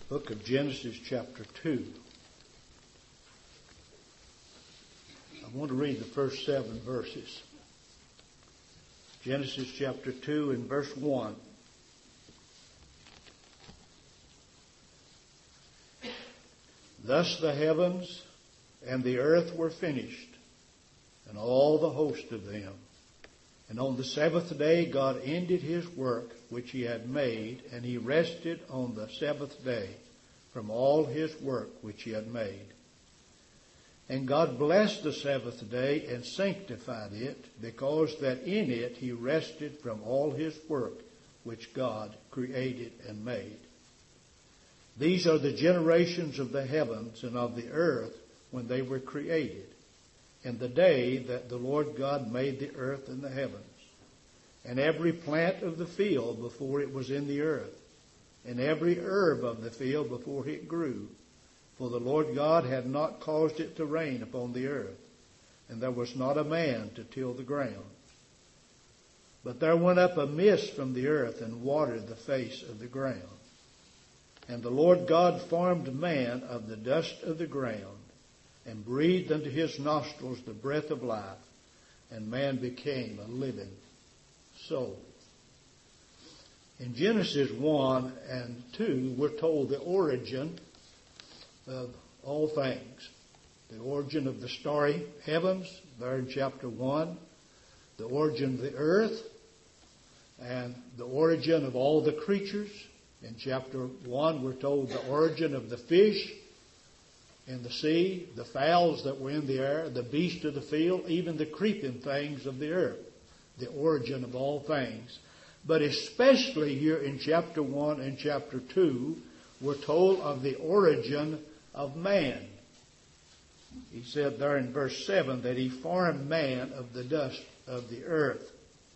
book of Genesis chapter 2. I want to read the first 7 verses. Genesis chapter 2 and verse 1. Thus the heavens and the earth were finished, and all the host of them. And on the seventh day God ended his work which he had made, and he rested on the seventh day from all his work which he had made. And God blessed the seventh day and sanctified it, because that in it he rested from all his work which God created and made. These are the generations of the heavens and of the earth when they were created, in the day that the Lord God made the earth and the heavens, and every plant of the field before it was in the earth, and every herb of the field before it grew. For the Lord God had not caused it to rain upon the earth, and there was not a man to till the ground. But there went up a mist from the earth and watered the face of the ground. And the Lord God formed man of the dust of the ground, and breathed into his nostrils the breath of life, and man became a living soul. In Genesis 1 and 2, we're told the origin of all things. The origin of the starry heavens, there in chapter 1. The origin of the earth, and the origin of all the creatures. In chapter 1, we're told the origin of the fish in the sea, the fowls that were in the air, the beasts of the field, even the creeping things of the earth. The origin of all things. But especially here in chapter 1 and chapter 2, we're told of the origin of man. He said there in verse 7 that he formed man of the dust of the earth.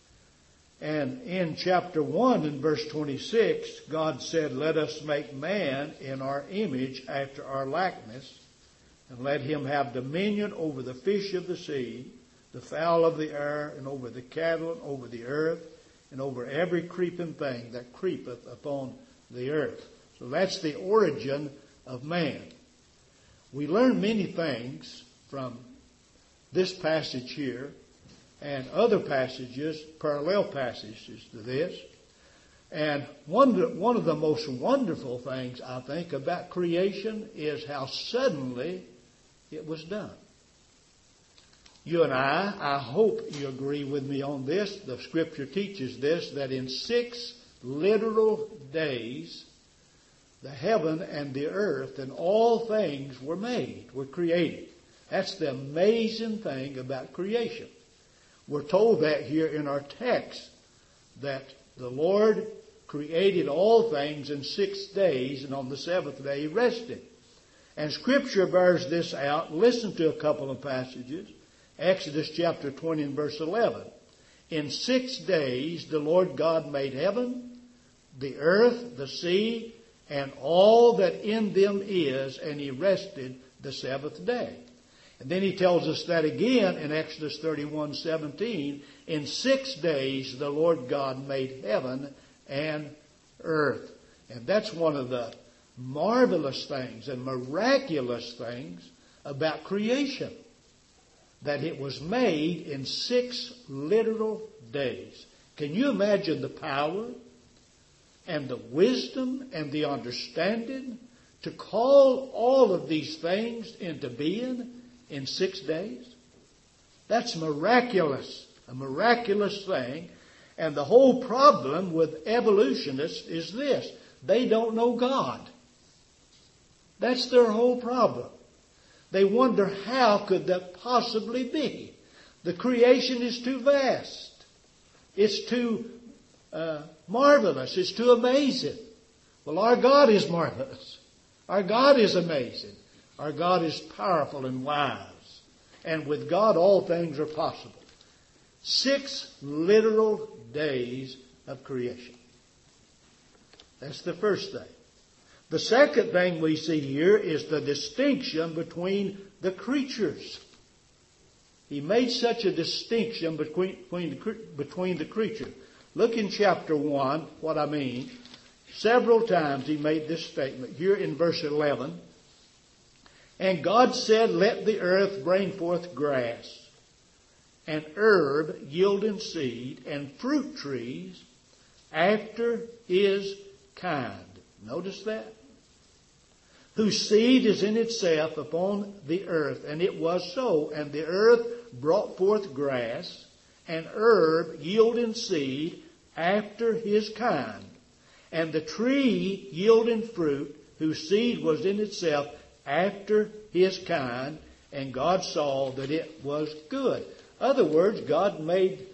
And in chapter 1 and verse 26, God said, let us make man in our image after our likeness, and let him have dominion over the fish of the sea, the fowl of the air, and over the cattle, and over the earth, and over every creeping thing that creepeth upon the earth. So that's the origin of man. We learn many things from this passage here and other passages, parallel passages to this. And one of the most wonderful things, I think, about creation is how suddenly it was done. You and I hope you agree with me on this. The Scripture teaches this, that in 6 literal days, the heaven and the earth and all things were made, were created. That's the amazing thing about creation. We're told that here in our text, that the Lord created all things in 6 days, and on the 7th day he rested. And Scripture bears this out. Listen to a couple of passages. Exodus chapter 20 and verse 11. In 6 days the Lord God made heaven, the earth, the sea, and all that in them is, and he rested the 7th day. And then he tells us that again in Exodus 31:17. In 6 days the Lord God made heaven and earth. And that's one of the marvelous things and miraculous things about creation, that it was made in 6 literal days. Can you imagine the power and the wisdom and the understanding to call all of these things into being in 6 days? That's miraculous, a miraculous thing. And the whole problem with evolutionists is this: they don't know God. That's their whole problem. They wonder, how could that possibly be? The creation is too vast. It's too marvelous. It's too amazing. Well, our God is marvelous. Our God is amazing. Our God is powerful and wise. And with God, all things are possible. 6 literal days of creation. That's the first thing. The second thing we see here is the distinction between the creatures. He made such a distinction between the creatures. Look in chapter 1, what I mean. Several times he made this statement. Here in verse 11. And God said, let the earth bring forth grass, and herb yielding seed, and fruit trees after his kind. Notice that. Whose seed is in itself upon the earth. And it was so. And the earth brought forth grass, and herb yielding seed after his kind. And the tree yielding fruit, whose seed was in itself after his kind. And God saw that it was good. In other words, God made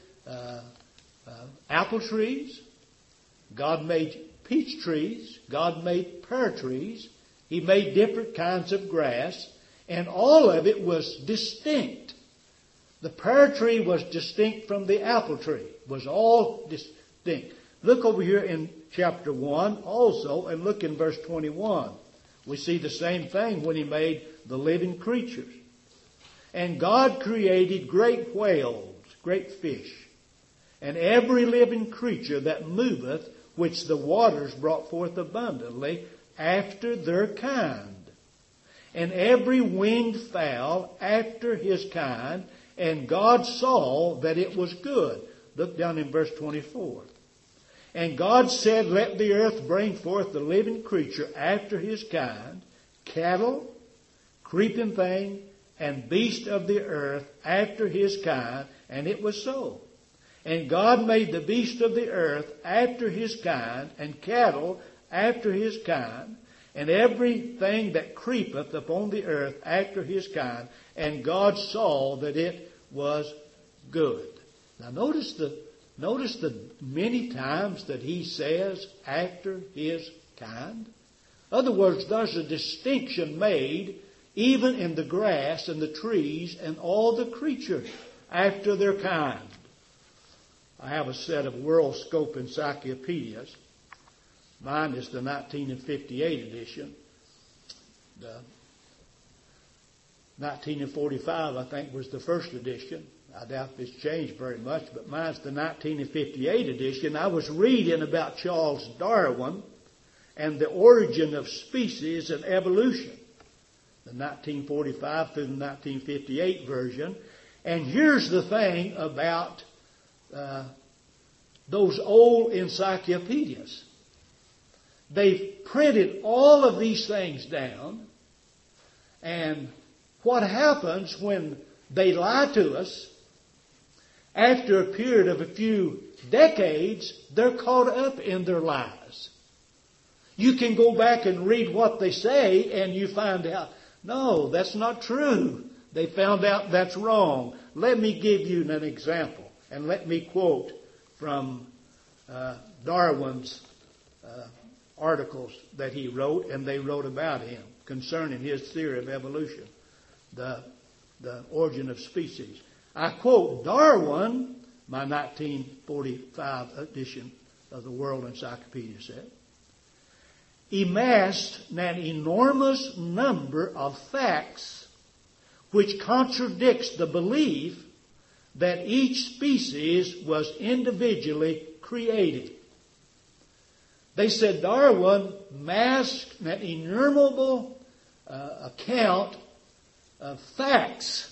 apple trees. God made peach trees. God made pear trees. He made different kinds of grass. And all of it was distinct. The pear tree was distinct from the apple tree. It was all distinct. Look over here in chapter 1 also, and look in verse 21. We see the same thing when he made the living creatures. And God created great whales, great fish, and every living creature that moveth, which the waters brought forth abundantly, after their kind. And every winged fowl after his kind. And God saw that it was good. Look down in verse 24. And God said, let the earth bring forth the living creature after his kind, cattle, creeping thing, and beast of the earth after his kind. And it was so. And God made the beast of the earth after his kind, and cattle after his kind, and everything that creepeth upon the earth after his kind. And God saw that it was good. Now notice the many times that he says after his kind. In other words, there's a distinction made even in the grass and the trees and all the creatures after their kind. I have a set of World Scope encyclopedias. Mine is the 1958 edition. The 1945, I think, was the first edition. I doubt it's changed very much, but mine's the 1958 edition. I was reading about Charles Darwin and the origin of species and evolution. The 1945 through the 1958 version. And here's the thing about those old encyclopedias. They've printed all of these things down, and what happens when they lie to us, after a period of a few decades, they're caught up in their lies. You can go back and read what they say, and you find out, no, that's not true. They found out that's wrong. Let me give you an example, and let me quote from Darwin's articles that he wrote, and they wrote about him concerning his theory of evolution, the origin of species. I quote Darwin, my 1945 edition of the World Encyclopedia said, amassed an enormous number of facts which contradicts the belief that each species was individually created. They said Darwin masked an innumerable account of facts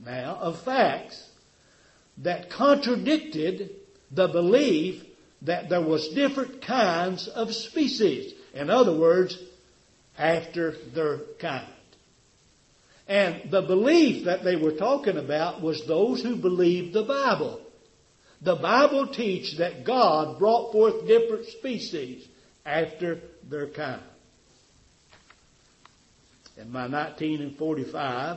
that contradicted the belief that there was different kinds of species. In other words, after their kind. And the belief that they were talking about was those who believed the Bible. The Bible teaches that God brought forth different species after their kind. In my 1945,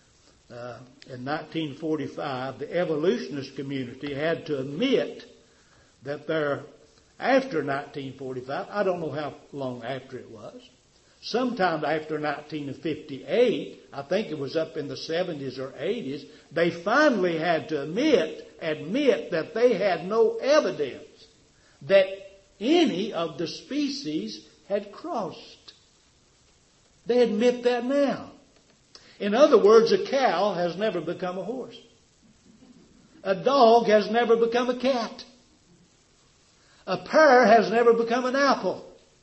the evolutionist community had to admit that after 1945, I don't know how long after it was, sometime after 1958, I think it was up in the 70s or 80s, they finally had to admit that they had no evidence that any of the species had crossed. They admit that now. In other words, a cow has never become a horse. A dog has never become a cat. A pear has never become an apple.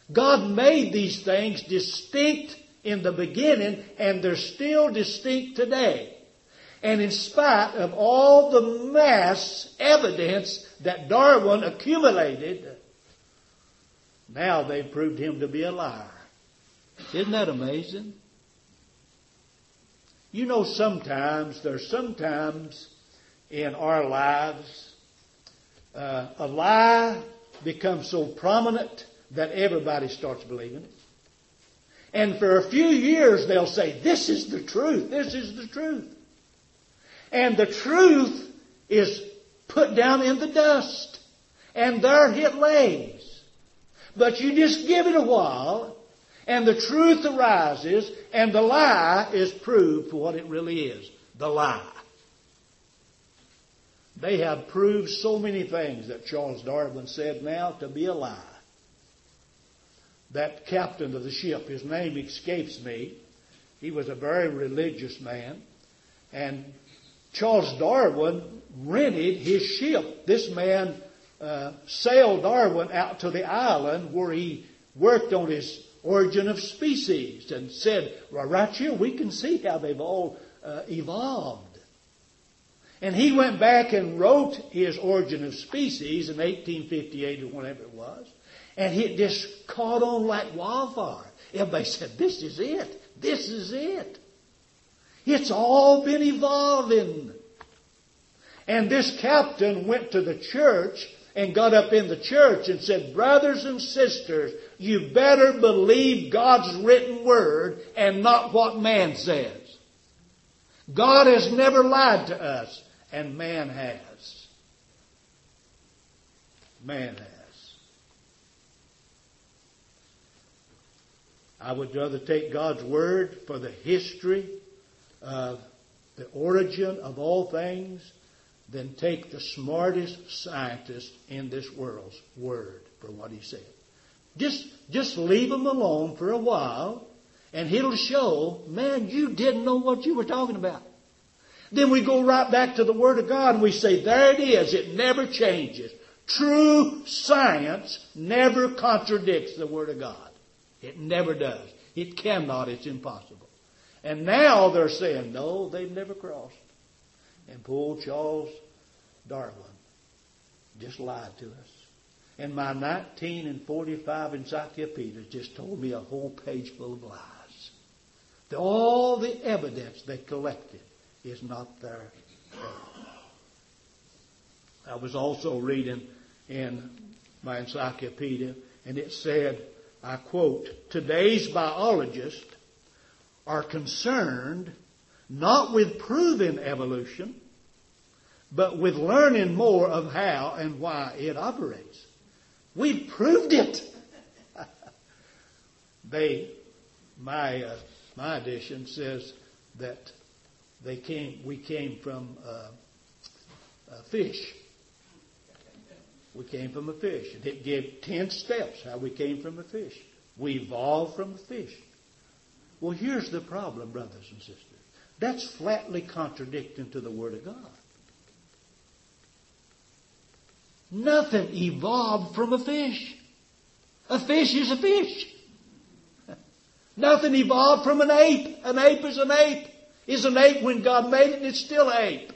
God made these things distinct in the beginning, and they're still distinct today. And in spite of all the mass evidence that Darwin accumulated, now they've proved him to be a liar. Isn't that amazing? You know, there's sometimes in our lives, a lie becomes so prominent that everybody starts believing it. And for a few years they'll say, this is the truth, this is the truth. And the truth is put down in the dust. And there it lays. But you just give it a while, and the truth arises, and the lie is proved for what it really is. The lie. They have proved so many things that Charles Darwin said now to be a lie. That captain of the ship, his name escapes me. He was a very religious man. And Charles Darwin rented his ship. This man sailed Darwin out to the island where he worked on his Origin of Species and said, well, right here we can see how they've all evolved. And he went back and wrote his Origin of Species in 1858 or whatever it was. And it just caught on like wildfire. Everybody said, this is it. This is it. It's all been evolving. And this captain went to the church and got up in the church and said, brothers and sisters, you better believe God's written word and not what man says. God has never lied to us, and man has. Man has. I would rather take God's word for the history of the origin of all things than take the smartest scientist in this world's word for what he said. Just leave him alone for a while, and it'll show, man, you didn't know what you were talking about. Then we go right back to the Word of God and we say, there it is. It never changes. True science never contradicts the Word of God. It never does. It cannot. It's impossible. And now they're saying, no, they've never crossed. And poor Charles Darwin just lied to us. And my 1945 encyclopedia just told me a whole page full of lies. All the evidence they collected is not there. I was also reading in my encyclopedia, and it said, I quote, today's biologists are concerned not with proving evolution, but with learning more of how and why it operates. We've proved it. My edition says that we came from a fish. We came from a fish. And it gave 10 steps how we came from a fish. We evolved from a fish. Well, here's the problem, brothers and sisters. That's flatly contradicting to the Word of God. Nothing evolved from a fish. A fish is a fish. Nothing evolved from an ape. An ape is an ape. Is an ape when God made it, and it's still an ape.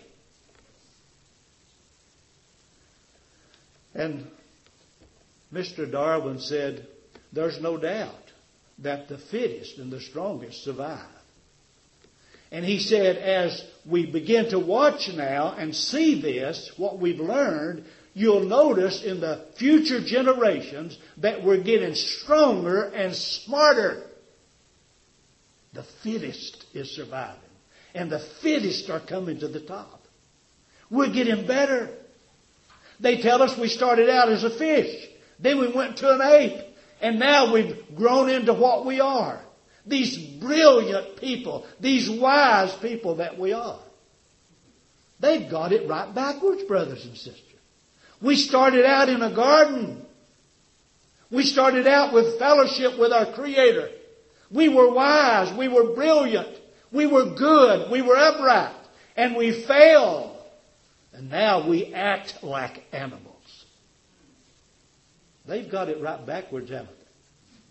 And Mr. Darwin said, there's no doubt that the fittest and the strongest survive. And he said, as we begin to watch now and see this, what we've learned, you'll notice in the future generations that we're getting stronger and smarter. The fittest is surviving. And the fittest are coming to the top. We're getting better. They tell us we started out as a fish. Then we went to an ape. And now we've grown into what we are. These brilliant people. These wise people that we are. They've got it right backwards, brothers and sisters. We started out in a garden. We started out with fellowship with our Creator. We were wise. We were brilliant. We were good. We were upright. And we failed. And now we act like animals. They've got it right backwards, haven't they?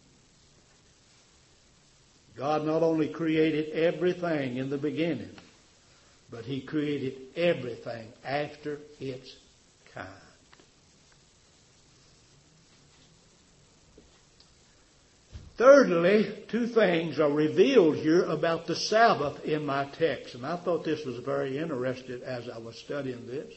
God not only created everything in the beginning, but He created everything after its kind. Thirdly, two things are revealed here about the Sabbath in my text. And I thought this was very interesting as I was studying this.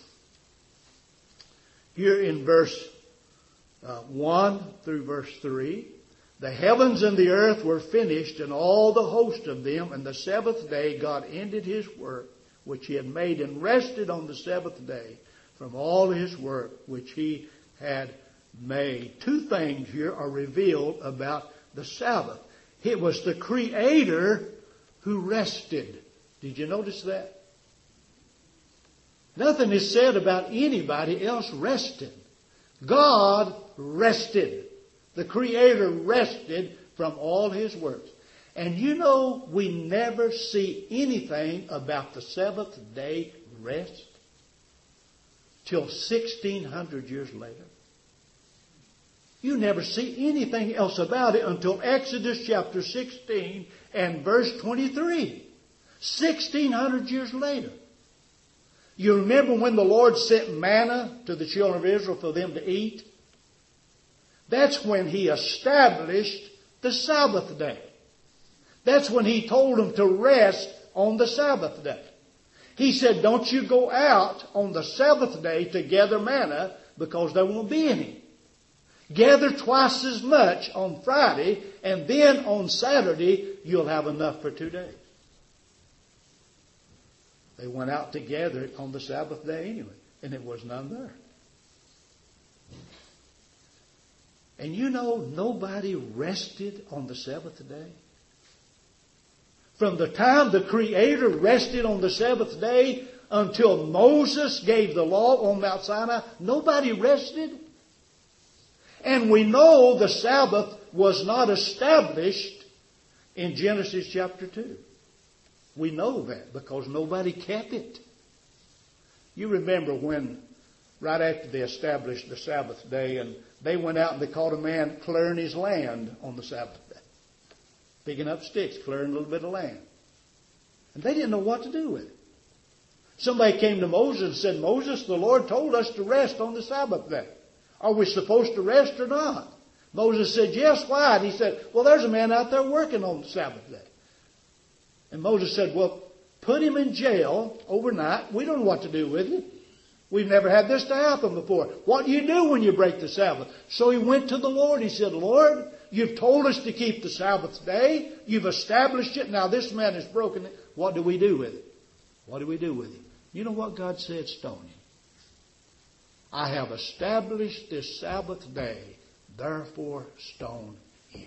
Here in verse 1 through verse 3, the heavens and the earth were finished, and all the host of them. And the seventh day God ended His work which He had made, and rested on the seventh day from all His work which He had made. Two things here are revealed about the Sabbath. It was the Creator who rested. Did you notice that? Nothing is said about anybody else resting. God rested. The Creator rested from all His works. And you know, we never see anything about the seventh day rest till 1600 years later. You never see anything else about it until Exodus chapter 16 and verse 23. 1600 years later. You remember when the Lord sent manna to the children of Israel for them to eat? That's when He established the Sabbath day. That's when He told them to rest on the Sabbath day. He said, don't you go out on the seventh day to gather manna, because there won't be any. Gather twice as much on Friday, and then on Saturday you'll have enough for 2 days. They went out to gather it on the Sabbath day anyway, and it was none there. And you know, nobody rested on the seventh day. From the time the Creator rested on the seventh day until Moses gave the law on Mount Sinai, nobody rested. And we know the Sabbath was not established in Genesis chapter 2. We know that because nobody kept it. You remember when, right after they established the Sabbath day, and they went out and they caught a man clearing his land on the Sabbath day. Picking up sticks, clearing a little bit of land. And they didn't know what to do with it. Somebody came to Moses and said, Moses, the Lord told us to rest on the Sabbath day. Are we supposed to rest or not? Moses said, yes, why? And he said, well, there's a man out there working on the Sabbath day. And Moses said, well, put him in jail overnight. We don't know what to do with him. We've never had this to happen before. What do you do when you break the Sabbath? So he went to the Lord. He said, Lord, you've told us to keep the Sabbath day. You've established it. Now this man has broken it. What do we do with it? What do we do with him? You know what God said? Stone him. I have established this Sabbath day, therefore stone him.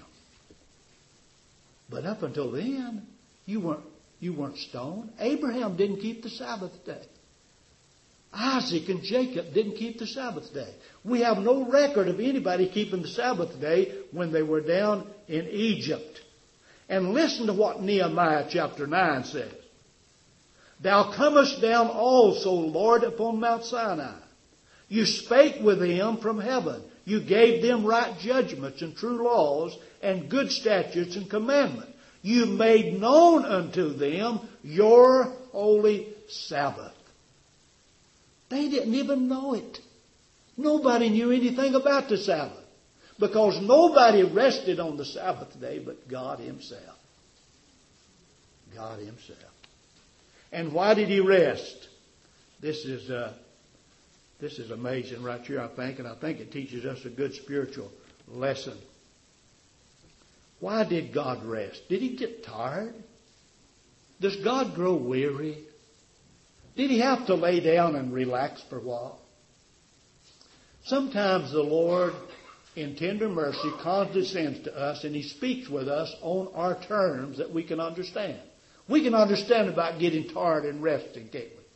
But up until then, you weren't stoned. Abraham didn't keep the Sabbath day. Isaac and Jacob didn't keep the Sabbath day. We have no record of anybody keeping the Sabbath day when they were down in Egypt. And listen to what Nehemiah chapter 9 says. Thou comest down also, Lord, upon Mount Sinai. You spake with them from heaven. You gave them right judgments and true laws and good statutes and commandments. You made known unto them your holy Sabbath. They didn't even know it. Nobody knew anything about the Sabbath. Because nobody rested on the Sabbath day but God Himself. God Himself. And why did He rest? This is amazing right here, I think, and I think it teaches us a good spiritual lesson. Why did God rest? Did He get tired? Does God grow weary? Did He have to lay down and relax for a while? Sometimes the Lord, in tender mercy, condescends to us and He speaks with us on our terms that we can understand. We can understand about getting tired and resting, can't we?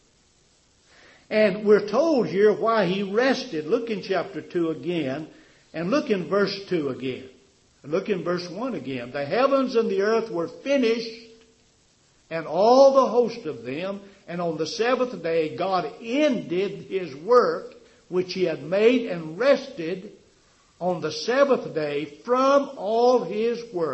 And we're told here why He rested. Look in chapter 2 again, and look in verse 2 again. And look in verse 1 again. The heavens and the earth were finished, and all the host of them. And on the seventh day God ended His work which He had made, and rested on the seventh day from all His work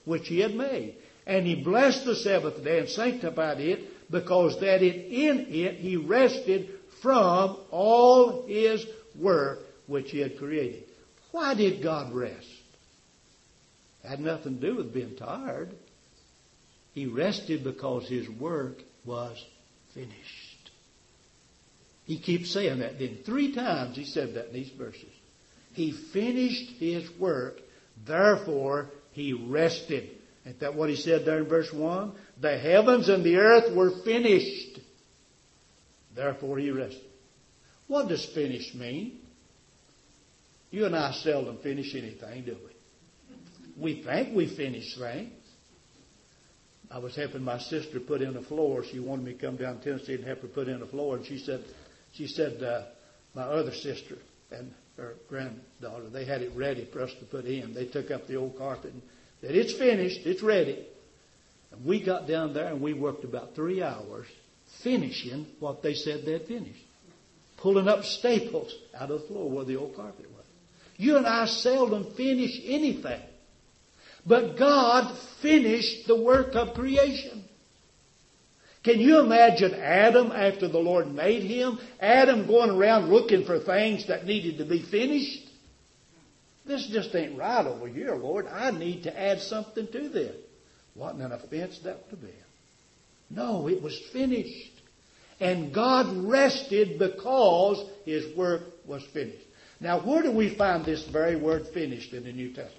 which he had made. And he blessed the seventh day and sanctified it, because that in it he rested from all his work which he had created. Why did God rest? It had nothing to do with being tired. He rested because his work was finished. He keeps saying that. Then 3 times he said that in these verses. He finished his work, therefore he rested. Isn't that what he said there in verse 1? The heavens and the earth were finished, therefore he rested. What does finish mean? You and I seldom finish anything, do we? We think we finish things. I was helping my sister put in a floor. She wanted me to come down to Tennessee and help her put in a floor. And she said, my other sister and her granddaughter, they had it ready for us to put in. They took up the old carpet and said, it's finished, it's ready. And we got down there and we worked about 3 hours finishing what they said they'd finished. Pulling up staples out of the floor where the old carpet was. You and I seldom finish anything. But God finished the work of creation. Can you imagine Adam after the Lord made him? Adam going around looking for things that needed to be finished? This just ain't right over here, Lord. I need to add something to this. Wasn't an offense that would have been. No, it was finished. And God rested because his work was finished. Now, where do we find this very word finished in the New Testament?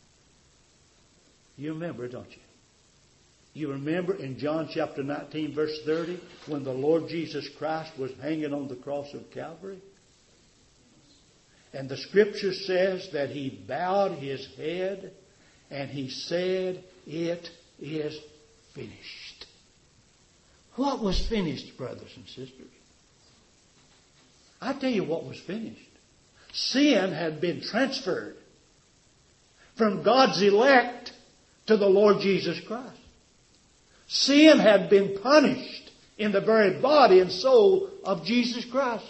You remember, don't you? You remember in John chapter 19, verse 30, when the Lord Jesus Christ was hanging on the cross of Calvary? And the Scripture says that he bowed his head and he said, it is finished. What was finished, brothers and sisters? I tell you what was finished. Sin had been transferred from God's elect to the Lord Jesus Christ. Sin had been punished in the very body and soul of Jesus Christ.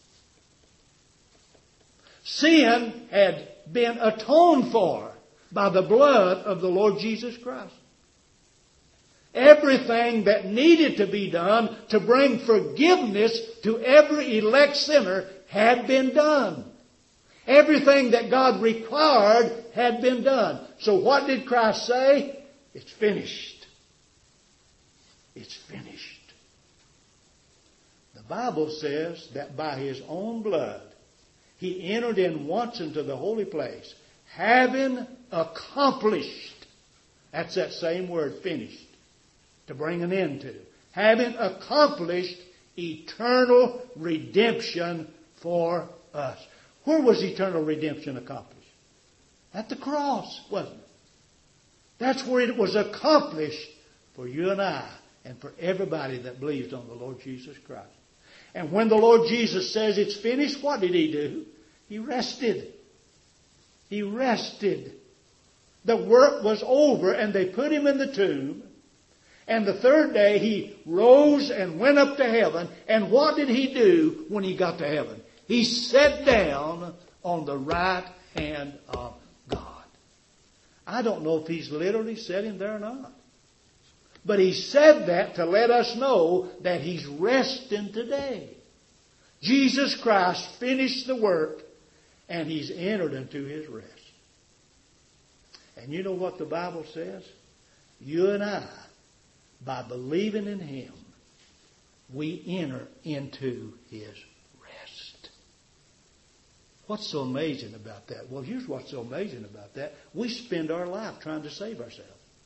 Sin had been atoned for by the blood of the Lord Jesus Christ. Everything that needed to be done to bring forgiveness to every elect sinner had been done. Everything that God required had been done. So what did Christ say? It's finished. It's finished. The Bible says that by his own blood, he entered in once into the holy place, having accomplished. That's that same word, finished, to bring an end to. Having accomplished eternal redemption for us. Where was eternal redemption accomplished? At the cross, wasn't it? That's where it was accomplished for you and I and for everybody that believes on the Lord Jesus Christ. And when the Lord Jesus says it's finished, what did he do? He rested. He rested. The work was over and they put him in the tomb. And the third day he rose and went up to heaven. And what did he do when he got to heaven? He sat down on the right hand of God. I don't know if he's literally sitting there or not. But he said that to let us know that he's resting today. Jesus Christ finished the work and he's entered into his rest. And you know what the Bible says? You and I, by believing in him, we enter into his rest. What's so amazing about that? Well, here's what's so amazing about that. We spend our life trying to save ourselves.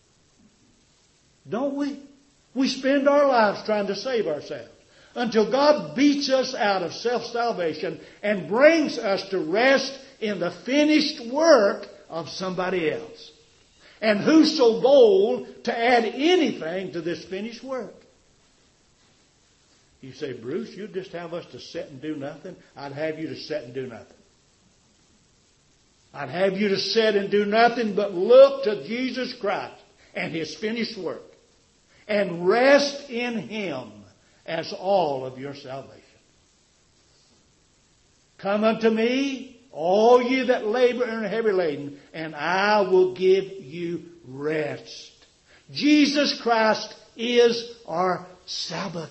Don't we? We spend our lives trying to save ourselves until God beats us out of self-salvation and brings us to rest in the finished work of somebody else. And who's so bold to add anything to this finished work? You say, Bruce, you'd just have us to sit and do nothing? I'd have you to sit and do nothing. I'd have you to sit and do nothing but look to Jesus Christ and his finished work and rest in him as all of your salvation. Come unto me, all you that labor and are heavy laden, and I will give you rest. Jesus Christ is our Sabbath.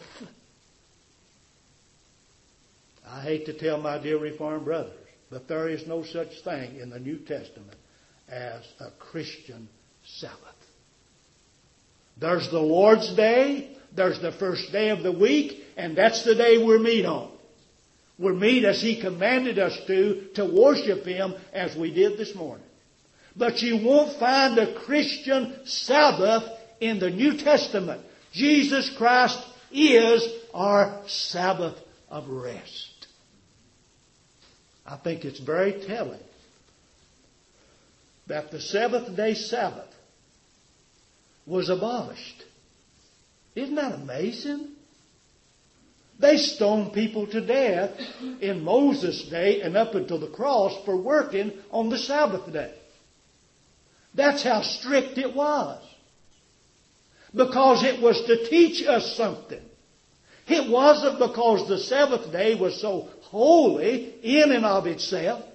I hate to tell my dear Reformed brothers, but there is no such thing in the New Testament as a Christian Sabbath. There's the Lord's Day, there's the first day of the week, and that's the day we're meet on. We're meet as He commanded us to worship Him as we did this morning. But you won't find a Christian Sabbath in the New Testament. Jesus Christ is our Sabbath of rest. I think it's very telling that the seventh-day Sabbath was abolished. Isn't that amazing? They stoned people to death in Moses' day and up until the cross for working on the Sabbath day. That's how strict it was. Because it was to teach us something. It wasn't because the seventh day was so holy in and of itself.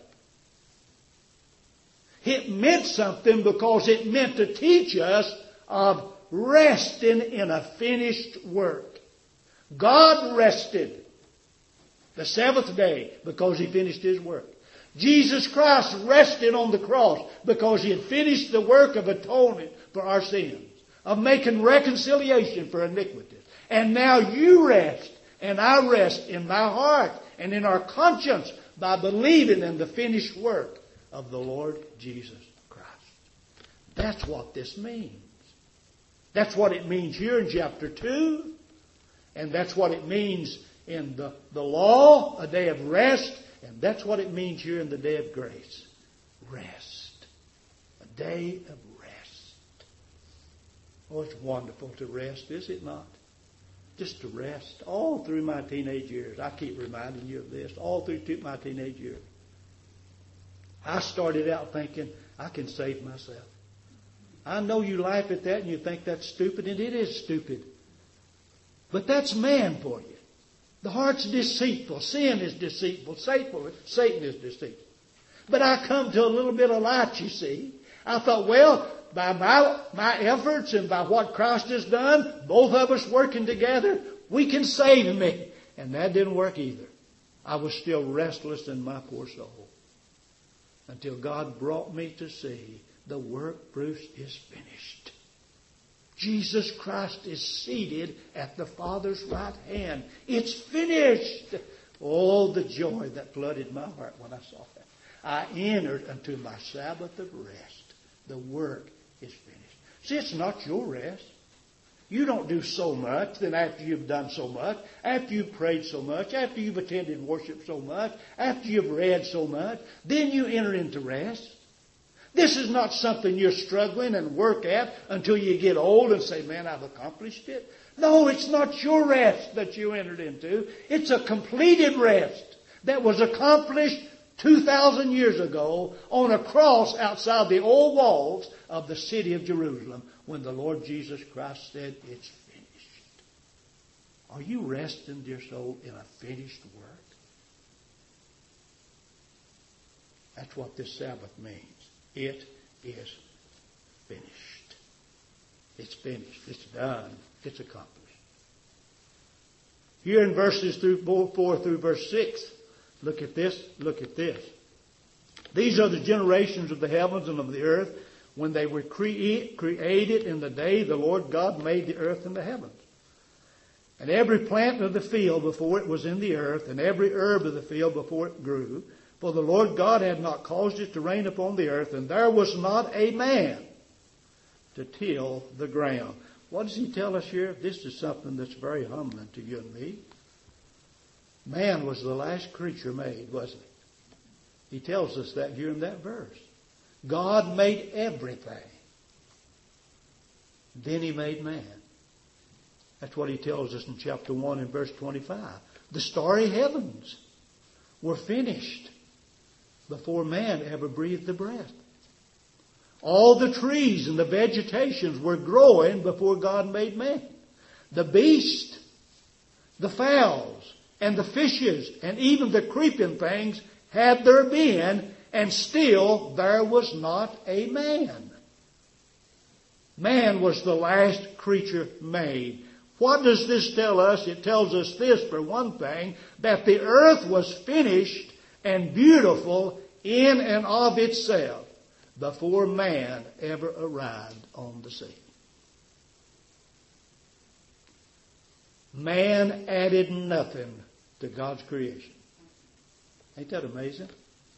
It meant something because it meant to teach us of resting in a finished work. God rested the seventh day because He finished His work. Jesus Christ rested on the cross because He had finished the work of atonement for our sins, of making reconciliation for iniquities. And now you rest, and I rest in my heart and in our conscience by believing in the finished work of the Lord Jesus Christ. That's what this means. That's what it means here in chapter 2. And that's what it means in the law, a day of rest. And that's what it means here in the day of grace. Rest. A day of rest. Oh, it's wonderful to rest, is it not? Just to rest. All through my teenage years. I keep reminding you of this. All through my teenage years. I started out thinking, I can save myself. I know you laugh at that and you think that's stupid, and it is stupid. But that's man for you. The heart's deceitful. Sin is deceitful. Satan is deceitful. But I come to a little bit of light, you see. I thought, well, by my efforts and by what Christ has done, both of us working together, we can save me. And that didn't work either. I was still restless in my poor soul. Until God brought me to see the work, Bruce, is finished. Jesus Christ is seated at the Father's right hand. It's finished. Oh, the joy that flooded my heart when I saw that. I entered into my Sabbath of rest. The work is finished. See, it's not your rest. You don't do so much, then after you've done so much, after you've prayed so much, after you've attended worship so much, after you've read so much, then you enter into rest. This is not something you're struggling and work at until you get old and say, man, I've accomplished it. No, it's not your rest that you entered into. It's a completed rest that was accomplished 2,000 years ago on a cross outside the old walls of the city of Jerusalem when the Lord Jesus Christ said, it's finished. Are you resting, dear soul, in a finished work? That's what this Sabbath means. It is finished. It's finished. It's done. It's accomplished. Here in verses 4 through verse 6, look at this. Look at this. These are the generations of the heavens and of the earth when they were created in the day the Lord God made the earth and the heavens. And every plant of the field before it was in the earth, and every herb of the field before it grew. For the Lord God had not caused it to rain upon the earth, and there was not a man to till the ground. What does He tell us here? This is something that's very humbling to you and me. Man was the last creature made, wasn't he? He tells us that here in that verse. God made everything. Then He made man. That's what He tells us in chapter 1 and verse 25. The starry heavens were finished before man ever breathed the breath. All the trees and the vegetations were growing before God made man. The beast, the fowls, and the fishes, and even the creeping things had there been, and still there was not a man. Man was the last creature made. What does this tell us? It tells us this, for one thing, that the earth was finished and beautiful in and of itself before man ever arrived on the scene. Man added nothing to God's creation. Ain't that amazing?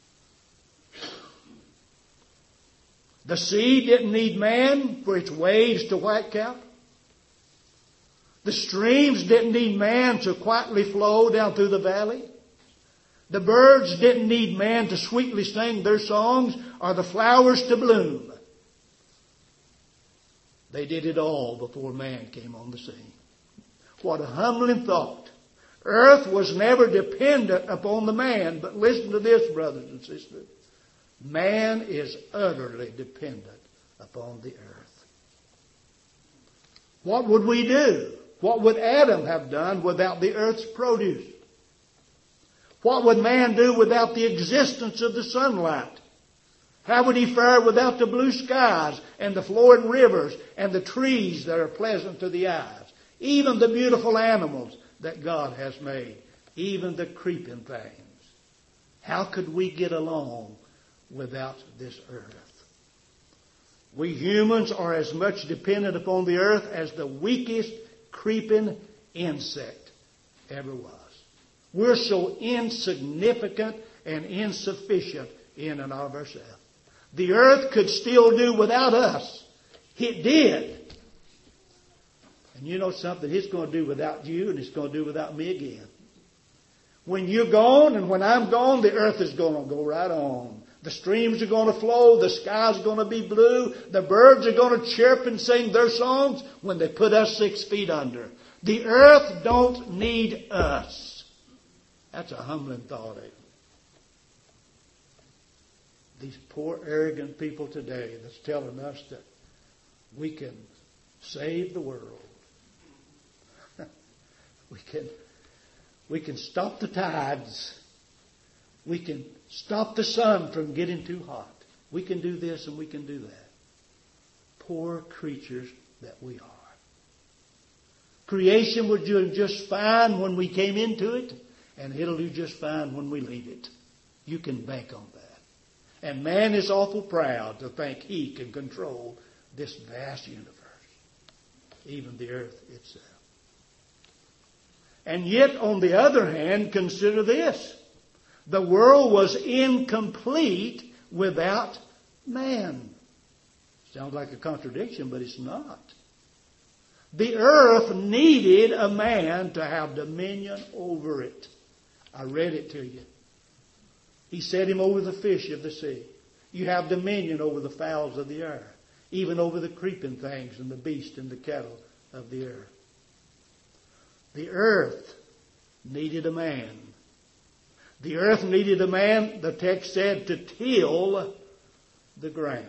The sea didn't need man for its waves to white cap. The streams didn't need man to quietly flow down through the valley. The birds didn't need man to sweetly sing their songs or the flowers to bloom. They did it all before man came on the scene. What a humbling thought. Earth was never dependent upon the man, but listen to this, brothers and sisters. Man is utterly dependent upon the earth. What would we do? What would Adam have done without the earth's produce? What would man do without the existence of the sunlight? How would he fare without the blue skies and the flowing rivers and the trees that are pleasant to the eyes? Even the beautiful animals that God has made. Even the creeping things. How could we get along without this earth? We humans are as much dependent upon the earth as the weakest creeping insect ever was. We're so insignificant and insufficient in and of ourselves. The earth could still do without us. It did. And you know something? It's going to do without you, and it's going to do without me again. When you're gone and when I'm gone, the earth is going to go right on. The streams are going to flow. The sky's going to be blue. The birds are going to chirp and sing their songs when they put us 6 feet under. The earth don't need us. That's a humbling thought. These poor arrogant people today that's telling us that we can save the world. We can stop the tides. We can stop the sun from getting too hot. We can do this and we can do that. Poor creatures that we are. Creation would do just fine when we came into it, and it'll do just fine when we leave it. You can bank on that. And man is awful proud to think he can control this vast universe, even the earth itself. And yet, on the other hand, consider this. The world was incomplete without man. Sounds like a contradiction, but it's not. The earth needed a man to have dominion over it. I read it to you. He set him over the fish of the sea. You have dominion over the fowls of the air, even over the creeping things and the beasts and the cattle of the earth. The earth needed a man. The earth needed a man, the text said, to till the ground.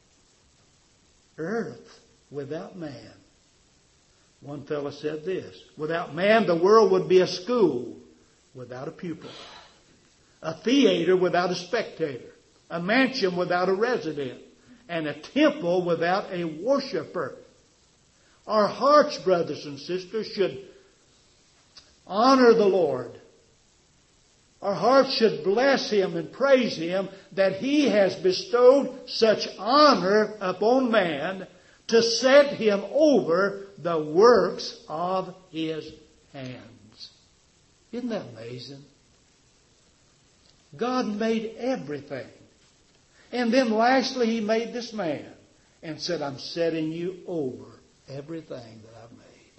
Earth without man. One fellow said this: without man, the world would be a school without a pupil, a theater without a spectator, a mansion without a resident, and a temple without a worshiper. Our hearts, brothers and sisters, should honor the Lord. Our hearts should bless Him and praise Him that He has bestowed such honor upon man to set him over the works of His hands. Isn't that amazing? God made everything. And then lastly, He made this man and said, I'm setting you over everything that I've made.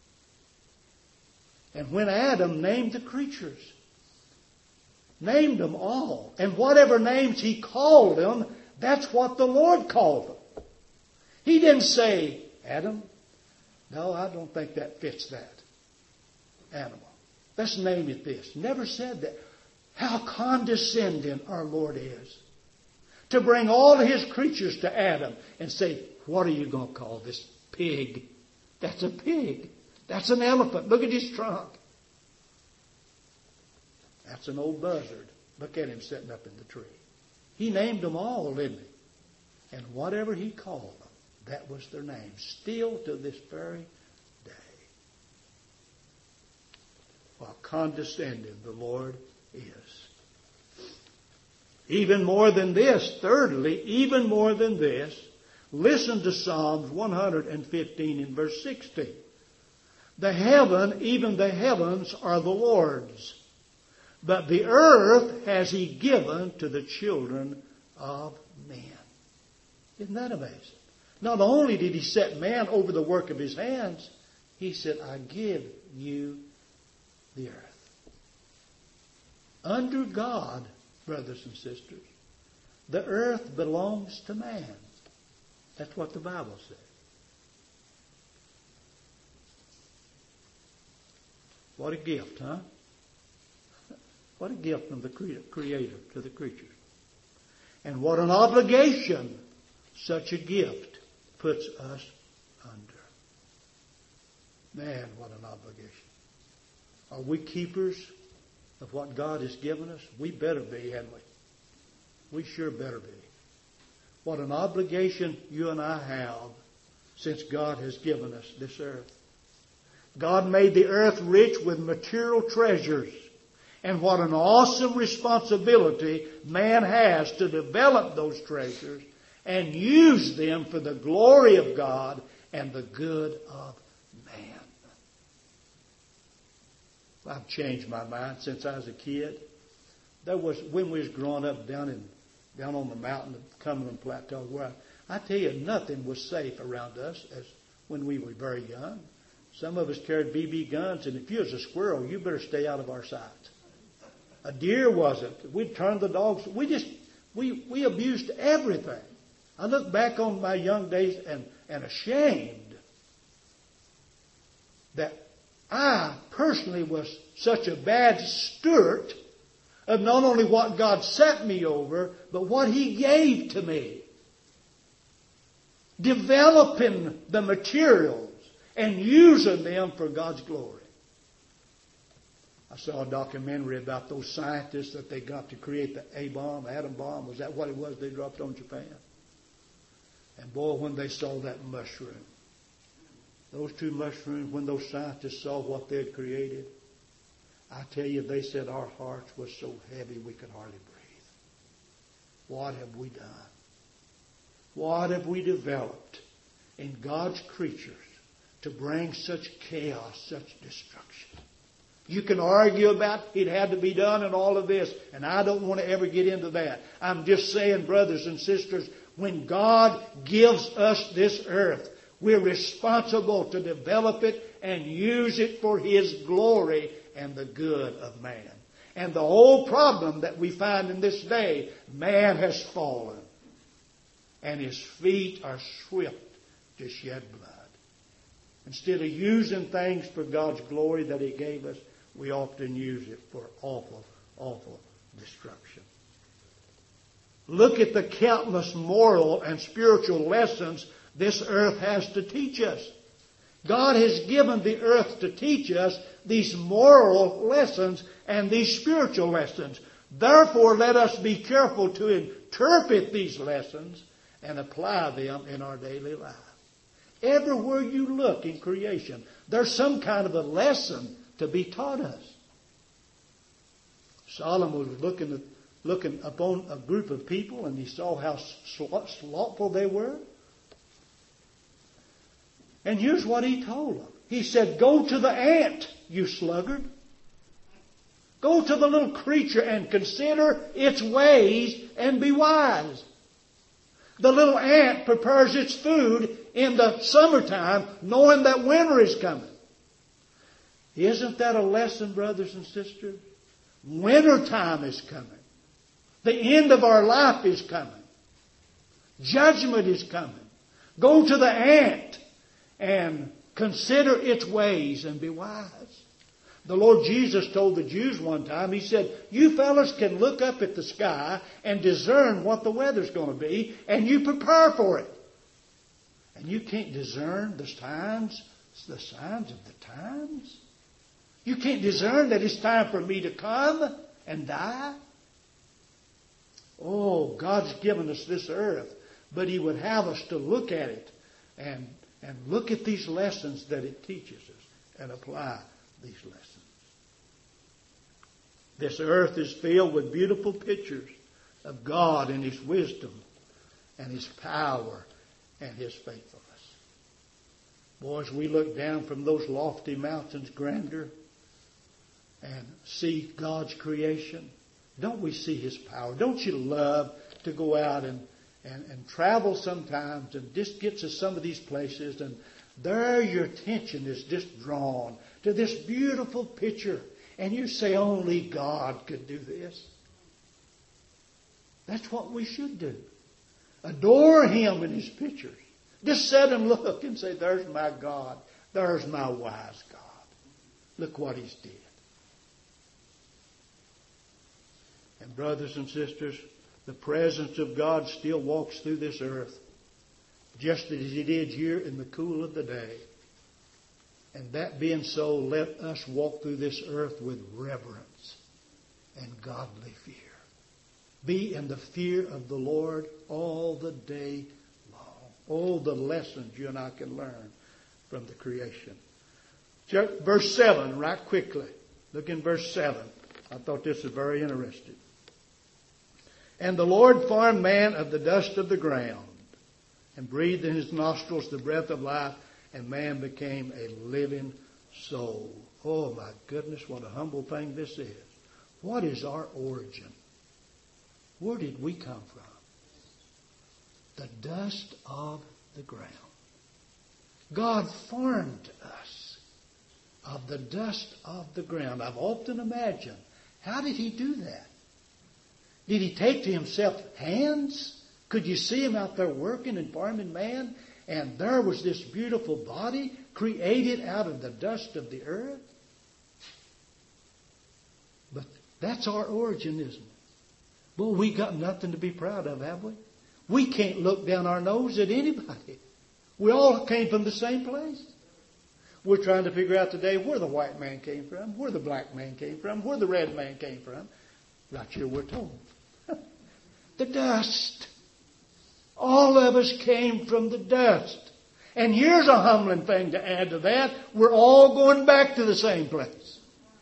And when Adam named the creatures, named them all, and whatever names he called them, that's what the Lord called them. He didn't say, Adam, no, I don't think that fits that animal. Let's name it this. Never said that. How condescending our Lord is. To bring all of His creatures to Adam and say, what are you going to call this pig? That's a pig. That's an elephant. Look at his trunk. That's an old buzzard. Look at him sitting up in the tree. He named them all, didn't he? And whatever he called them, that was their name. Still to this very day. While condescending the Lord is. Even more than this, thirdly, even more than this, listen to Psalms 115 in verse 16. Even the heavens are the Lord's, but the earth has He given to the children of men. Isn't that amazing? Not only did He set man over the work of His hands, He said, I give you the earth. Under God, brothers and sisters, the earth belongs to man. That's what the Bible says. What a gift, huh? What a gift from the Creator to the creatures. And what an obligation such a gift puts us under. Man, what an obligation. Are we keepers of what God has given us? We better be, hadn't we? We sure better be. What an obligation you and I have since God has given us this earth. God made the earth rich with material treasures. And what an awesome responsibility man has to develop those treasures and use them for the glory of God and the good of man. I've changed my mind since I was a kid. There was, when we was growing up down on the mountain of Cumberland Plateau, where I tell you, nothing was safe around us as when we were very young. Some of us carried BB guns, and if you was a squirrel, you better stay out of our sight. A deer wasn't. We'd turn the dogs. We abused everything. I look back on my young days and ashamed that I personally was such a bad steward of not only what God set me over, but what He gave to me. Developing the materials and using them for God's glory. I saw a documentary about those scientists that they got to create the atom bomb. Was that what it was they dropped on Japan? And boy, when they saw that mushroom, those two mushrooms, when those scientists saw what they had created, I tell you, they said our hearts were so heavy we could hardly breathe. What have we done? What have we developed in God's creatures to bring such chaos, such destruction? You can argue about it had to be done and all of this, and I don't want to ever get into that. I'm just saying, brothers and sisters, when God gives us this earth, we're responsible to develop it and use it for His glory and the good of man. And the whole problem that we find in this day, man has fallen, and his feet are swift to shed blood. Instead of using things for God's glory that He gave us, we often use it for awful, awful destruction. Look at the countless moral and spiritual lessons this earth has to teach us. God has given the earth to teach us these moral lessons and these spiritual lessons. Therefore, let us be careful to interpret these lessons and apply them in our daily life. Everywhere you look in creation, there's some kind of a lesson to be taught us. Solomon was looking upon a group of people, and he saw how slothful they were. And here's what he told them. He said, go to the ant, you sluggard. Go to the little creature and consider its ways and be wise. The little ant prepares its food in the summertime, knowing that winter is coming. Isn't that a lesson, brothers and sisters? Winter time is coming. The end of our life is coming. Judgment is coming. Go to the ant and consider its ways and be wise. The Lord Jesus told the Jews one time, He said, you fellas can look up at the sky and discern what the weather's going to be, and you prepare for it. And you can't discern the signs of the times. You can't discern that it's time for me to come and die. Oh, God's given us this earth, but He would have us to look at it and look at these lessons that it teaches us and apply these lessons. This earth is filled with beautiful pictures of God and His wisdom and His power and His faithfulness. Boys, we look down from those lofty mountains grandeur and see God's creation. Don't we see His power? Don't you love to go out and travel sometimes and just get to some of these places, and there your attention is just drawn to this beautiful picture, and you say only God could do this. That's what we should do. Adore Him in His pictures. Just sit and look and say, there's my God. There's my wise God. Look what He's did. And brothers and sisters, the presence of God still walks through this earth, just as He did here in the cool of the day. And that being so, let us walk through this earth with reverence and godly fear. Be in the fear of the Lord all the day long. Oh, the lessons you and I can learn from the creation. Verse 7, right quickly. Look in verse 7. I thought this was very interesting. And the Lord formed man of the dust of the ground, and breathed in his nostrils the breath of life, and man became a living soul. Oh my goodness, what a humble thing this is. What is our origin? Where did we come from? The dust of the ground. God formed us of the dust of the ground. I've often imagined, how did He do that? Did He take to Himself hands? Could you see Him out there working and forming man? And there was this beautiful body created out of the dust of the earth? But that's our origin, isn't it? Well, we got nothing to be proud of, have we? We can't look down our nose at anybody. We all came from the same place. We're trying to figure out today where the white man came from, where the black man came from, where the red man came from. Right here we're told. The dust. All of us came from the dust. And here's a humbling thing to add to that. We're all going back to the same place.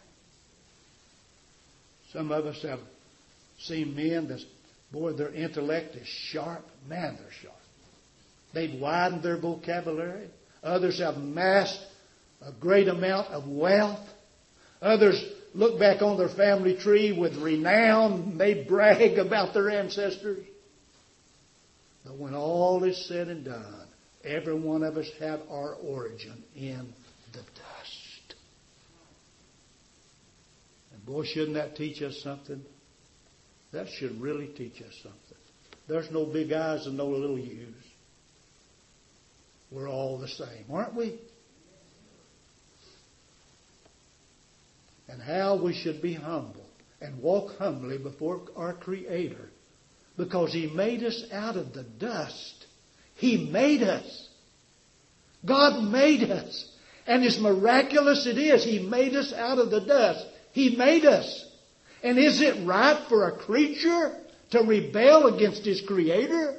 Some of us have seen men that, boy, their intellect is sharp. Man, they're sharp. They've widened their vocabulary. Others have amassed a great amount of wealth. Others look back on their family tree with renown. They brag about their ancestors. But when all is said and done, every one of us had our origin in the dust. And boy, shouldn't that teach us something? That should really teach us something. There's no big I's and no little U's. We're all the same, aren't we? And how we should be humble and walk humbly before our Creator, because He made us out of the dust. He made us. God made us. And as miraculous it is, He made us out of the dust. He made us. And is it right for a creature to rebel against his Creator?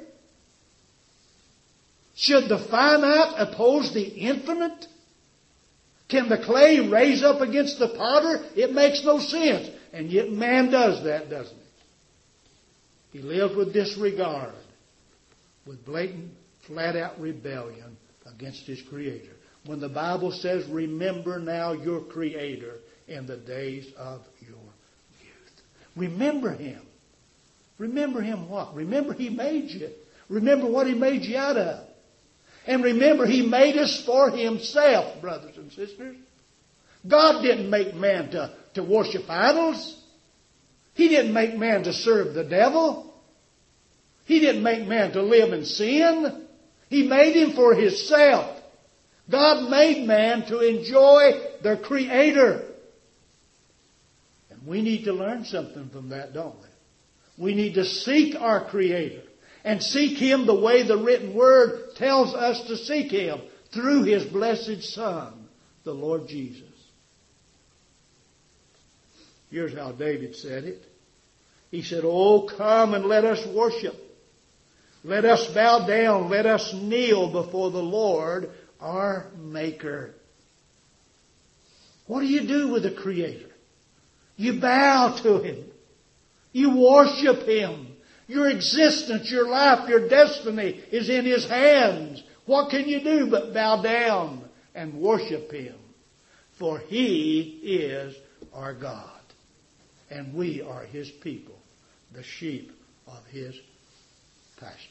Should the finite oppose the infinite? Can the clay raise up against the potter? It makes no sense. And yet man does that, doesn't he? He lives with disregard, with blatant, flat-out rebellion against his Creator. When the Bible says, remember now your Creator in the days of your youth. Remember Him. Remember Him what? Remember He made you. Remember what He made you out of. And remember He made us for Himself, brothers and sisters. God didn't make man to worship idols. He didn't make man to serve the devil. He didn't make man to live in sin. He made him for Himself. God made man to enjoy their Creator. And we need to learn something from that, don't we? We need to seek our Creator and seek Him the way the written Word tells us to seek Him, through His blessed Son, the Lord Jesus. Here's how David said it. He said, "Oh, come and let us worship. Let us bow down. Let us kneel before the Lord, our Maker." What do you do with the Creator? You bow to Him. You worship Him. Your existence, your life, your destiny is in His hands. What can you do but bow down and worship Him? For He is our God, and we are His people, the sheep of His pastures.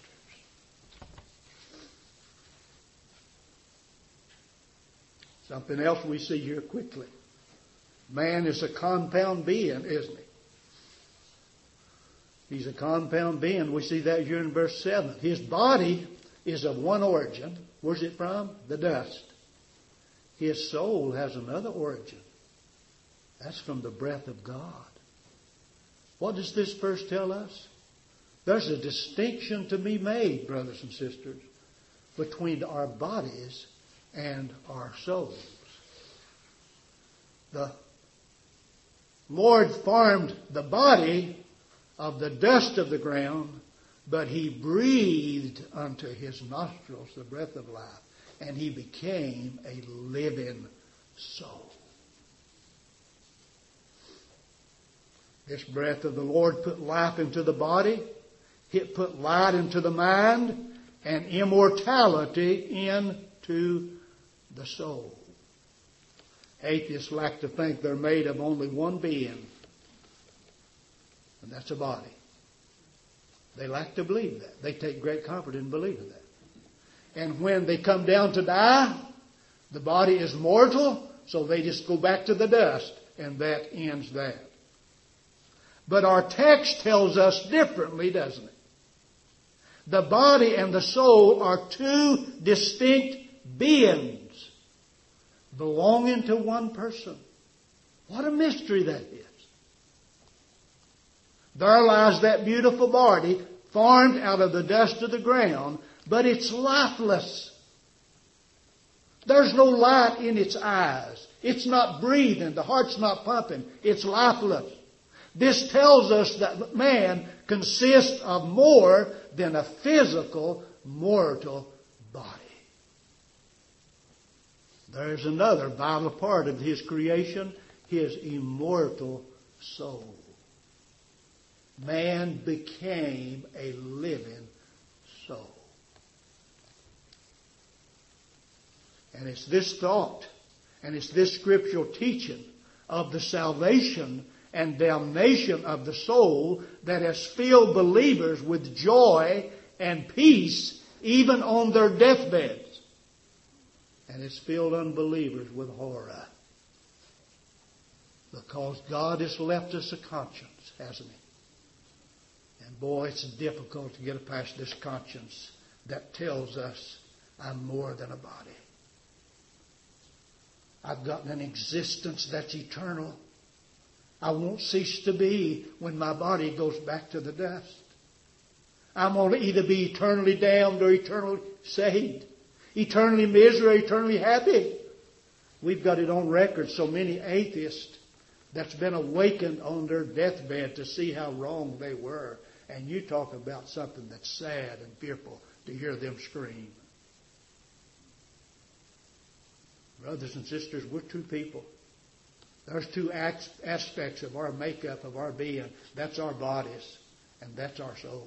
Something else we see here quickly. Man is a compound being, isn't he? He's a compound being. We see that here in verse 7. His body is of one origin. Where's it from? The dust. His soul has another origin. That's from the breath of God. What does this verse tell us? There's a distinction to be made, brothers and sisters, between our bodies and our souls. The Lord formed the body of the dust of the ground, but He breathed unto His nostrils the breath of life, and he became a living soul. This breath of the Lord put life into the body. It put light into the mind and immortality into the soul. Atheists like to think they're made of only one being, and that's a body. They like to believe that. They take great comfort in believing that. And when they come down to die, the body is mortal, so they just go back to the dust, and that ends that. But our text tells us differently, doesn't it? The body and the soul are two distinct beings belonging to one person. What a mystery that is. There lies that beautiful body formed out of the dust of the ground, but it's lifeless. There's no light in its eyes. It's not breathing. The heart's not pumping. It's lifeless. This tells us that man consists of more than a physical, mortal body. There's another vital part of his creation, his immortal soul. Man became a living soul. And it's this thought, and it's this scriptural teaching of the salvation and damnation of the soul that has filled believers with joy and peace even on their deathbeds. And it's filled unbelievers with horror. Because God has left us a conscience, hasn't He? And boy, it's difficult to get past this conscience that tells us I'm more than a body. I've got an existence that's eternal. I won't cease to be when my body goes back to the dust. I'm going to either be eternally damned or eternally saved. Eternally miserable or eternally happy. We've got it on record, so many atheists that's been awakened on their deathbed to see how wrong they were. And you talk about something that's sad and fearful to hear them scream. Brothers and sisters, we're two people. There's two aspects of our makeup, of our being. That's our bodies, and that's our souls.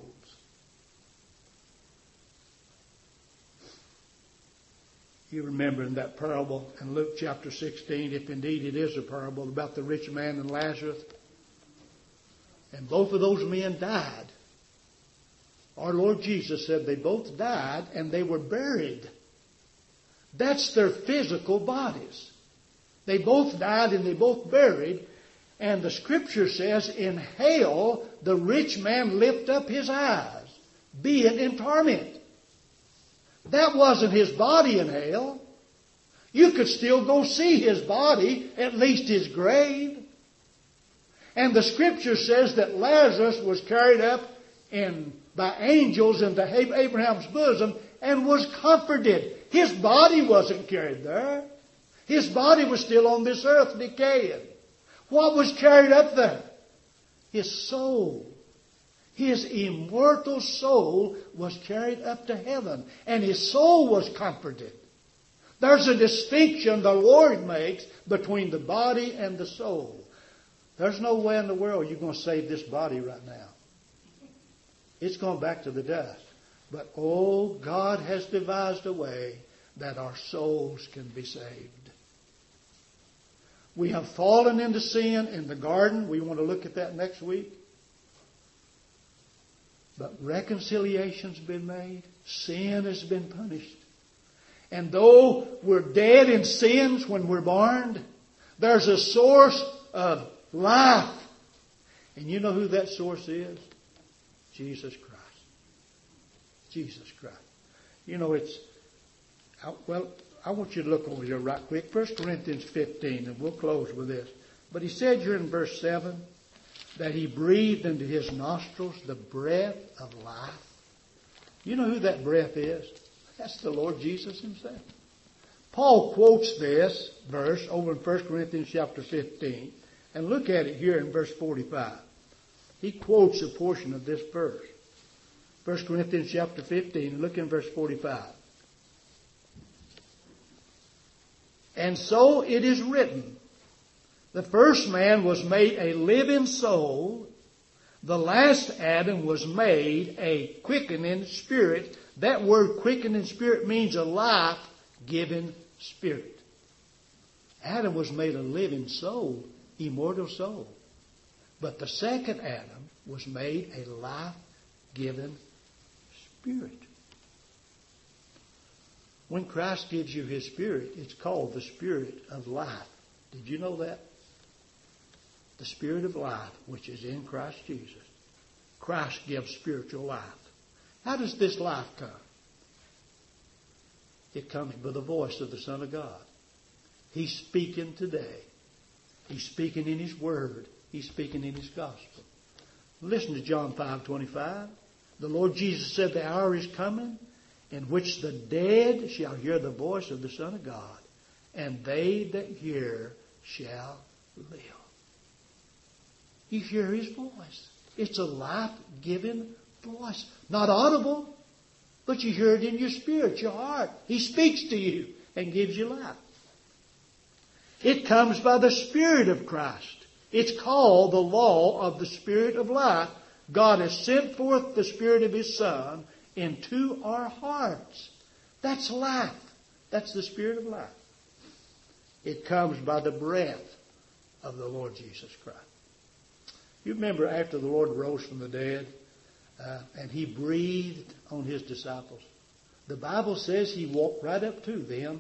You remember in that parable in Luke chapter 16, if indeed it is a parable, about the rich man and Lazarus. And both of those men died. Our Lord Jesus said they both died and they were buried. That's their physical bodies. They both died and they both buried. And the Scripture says in hell, the rich man lifted up his eyes, being in torment. That wasn't his body in hell. You could still go see his body, at least his grave. And the Scripture says that Lazarus was carried up by angels into Abraham's bosom and was comforted. His body wasn't carried there. His body was still on this earth decaying. What was carried up there? His soul. His immortal soul was carried up to heaven, and his soul was comforted. There's a distinction the Lord makes between the body and the soul. There's no way in the world you're going to save this body right now. It's going back to the dust. But, oh, God has devised a way that our souls can be saved. We have fallen into sin in the garden. We want to look at that next week. But reconciliation's been made. Sin has been punished. And though we're dead in sins when we're born, there's a source of life. And you know who that source is? Jesus Christ. Jesus Christ. You know, I want you to look over here right quick. 1 Corinthians 15, and we'll close with this. But he said here in verse 7 that he breathed into his nostrils the breath of life. You know who that breath is? That's the Lord Jesus himself. Paul quotes this verse over in 1 Corinthians chapter 15. And look at it here in verse 45. He quotes a portion of this verse. 1 Corinthians chapter 15, look in verse 45. And so it is written, the first man was made a living soul. The last Adam was made a quickening spirit. That word quickening spirit means a life-giving spirit. Adam was made a living soul, immortal soul. But the second Adam was made a life-giving spirit. When Christ gives you his spirit, it's called the spirit of life. Did you know that? The spirit of life, which is in Christ Jesus. Christ gives spiritual life. How does this life come? It comes by the voice of the Son of God. He's speaking today. He's speaking in his word. He's speaking in his gospel. Listen to John 5:25. The Lord Jesus said, the hour is coming in which the dead shall hear the voice of the Son of God, and they that hear shall live. You hear his voice. It's a life-giving voice. Not audible, but you hear it in your spirit, your heart. He speaks to you and gives you life. It comes by the Spirit of Christ. It's called the law of the Spirit of life. God has sent forth the Spirit of his Son into our hearts. That's life. That's the Spirit of life. It comes by the breath of the Lord Jesus Christ. You remember after the Lord rose from the dead, and he breathed on his disciples. The Bible says he walked right up to them,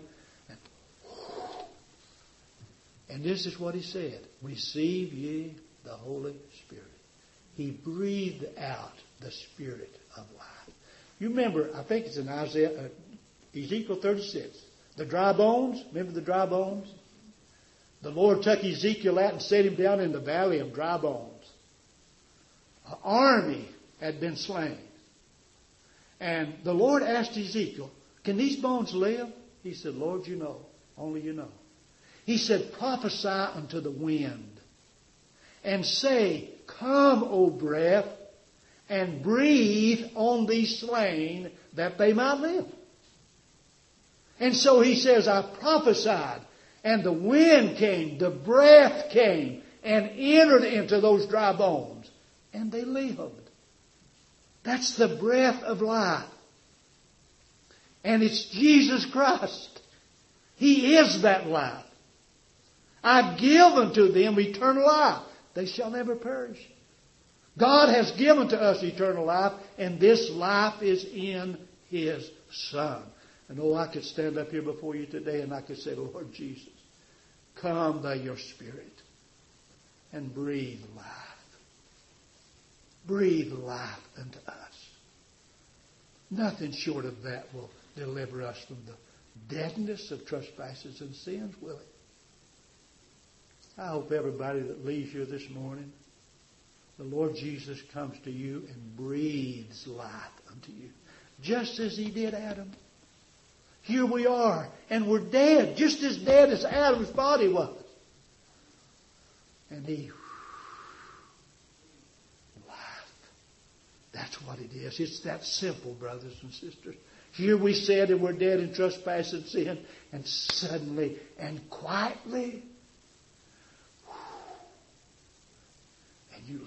and this is what he said: receive ye the Holy Spirit. He breathed out the Spirit of life. You remember, I think it's in Ezekiel 36. The dry bones, remember the dry bones? The Lord took Ezekiel out and set him down in the valley of dry bones. An army had been slain. And the Lord asked Ezekiel, can these bones live? He said, Lord, you know. Only you know. He said, prophesy unto the wind and say, come, O breath, and breathe on these slain that they might live. And so he says, I prophesied, and the wind came, the breath came, and entered into those dry bones, and they lived. That's the breath of life. And it's Jesus Christ. He is that life. I've given to them eternal life. They shall never perish. God has given to us eternal life, and this life is in his Son. And oh, I could stand up here before you today and I could say, Lord Jesus, come by your Spirit and breathe life. Breathe life unto us. Nothing short of that will deliver us from the deadness of trespasses and sins, will it? I hope everybody that leaves here this morning, the Lord Jesus comes to you and breathes life unto you. Just as he did Adam. Here we are, and we're dead, just as dead as Adam's body was. And he, life. That's what it is. It's that simple, brothers and sisters. Here we said that we're dead in trespass and sin, and suddenly and quietly, and you live.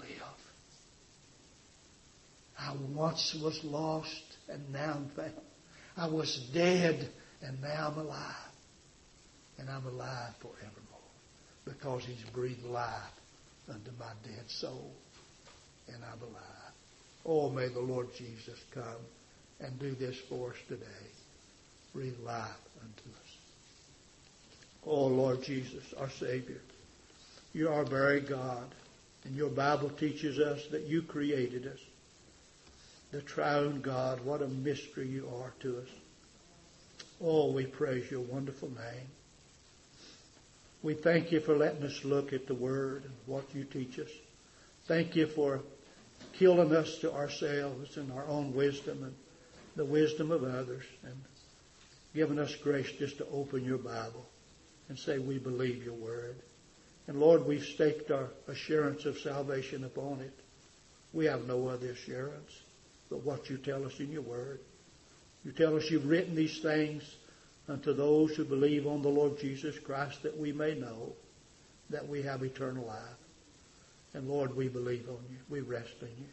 I once was lost, and now I'm found. I was dead, and now I'm alive. And I'm alive forevermore, because He's breathed life unto my dead soul, and I'm alive. Oh, may the Lord Jesus come and do this for us today. Breathe life unto us. Oh, Lord Jesus, our Savior, You are very God, and Your Bible teaches us that You created us. The triune God, what a mystery You are to us. Oh, we praise Your wonderful name. We thank You for letting us look at the Word and what You teach us. Thank You for killing us to ourselves and our own wisdom and the wisdom of others, and giving us grace just to open Your Bible and say we believe Your Word. And Lord, we've staked our assurance of salvation upon it. We have no other assurance but what You tell us in Your Word. You tell us You've written these things unto those who believe on the Lord Jesus Christ, that we may know that we have eternal life. And Lord, we believe on You. We rest in You.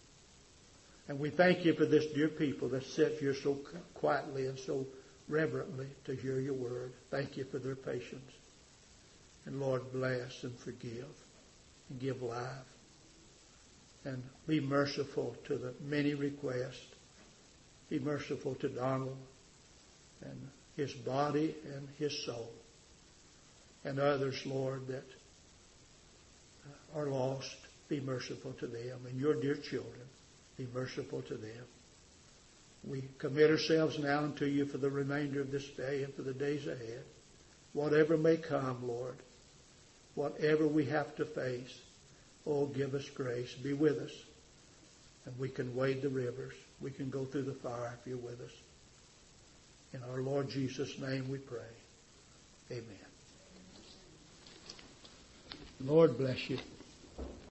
And we thank You for this dear people that sit here so quietly and so reverently to hear Your Word. Thank You for their patience. And Lord, bless and forgive and give life. And be merciful to the many requests. Be merciful to Donald and his body and his soul. And others, Lord, that are lost. Be merciful to them. And Your dear children, be merciful to them. We commit ourselves now unto You for the remainder of this day and for the days ahead. Whatever may come, Lord, whatever we have to face, oh, give us grace. Be with us. And we can wade the rivers. We can go through the fire if You're with us. In our Lord Jesus' name we pray. Amen. Lord bless you.